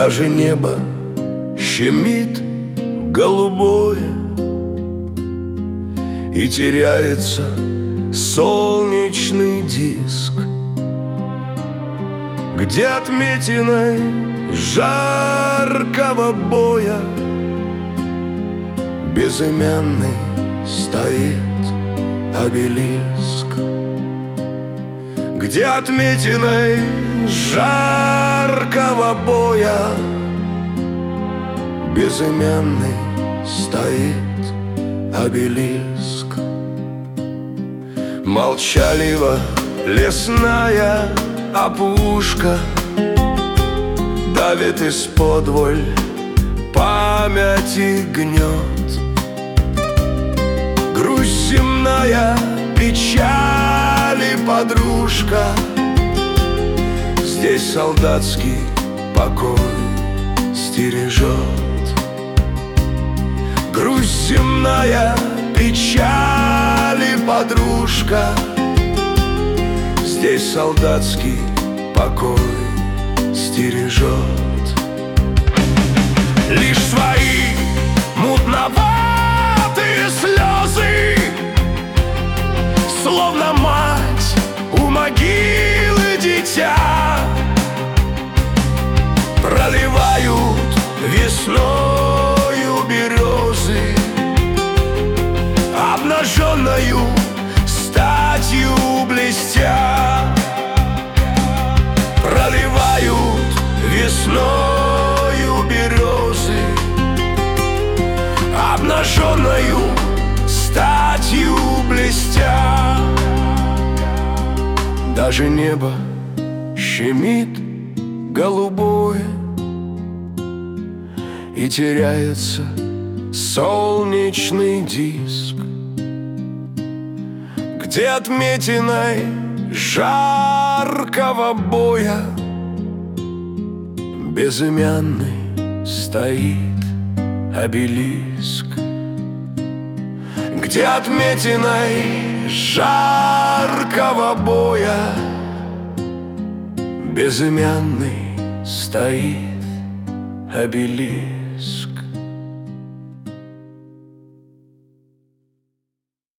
Даже небо щемит голубое, и теряется солнечный диск, где отметиной жаркого боя безымянный стоит обелиск, где отметиной жаркого боя безымянный стоит обелиск. Молчалива лесная опушка давит исподволь памяти гнет. Грусть земная, печали подружка, здесь солдатский покой стережет. Грусть земная, печали подружка, здесь солдатский покой стережет. Лишь свои мутноватые слезы, словно мать у могилы дитя, проливают весною березы, обнаженною статью блестя. Проливают весною березы, обнаженною статью блестя. Даже небо щемит голубое, и теряется солнечный диск, где отметиной жаркого боя безымянный стоит обелиск, где отметиной жаркого боя безымянный стоит обелиск.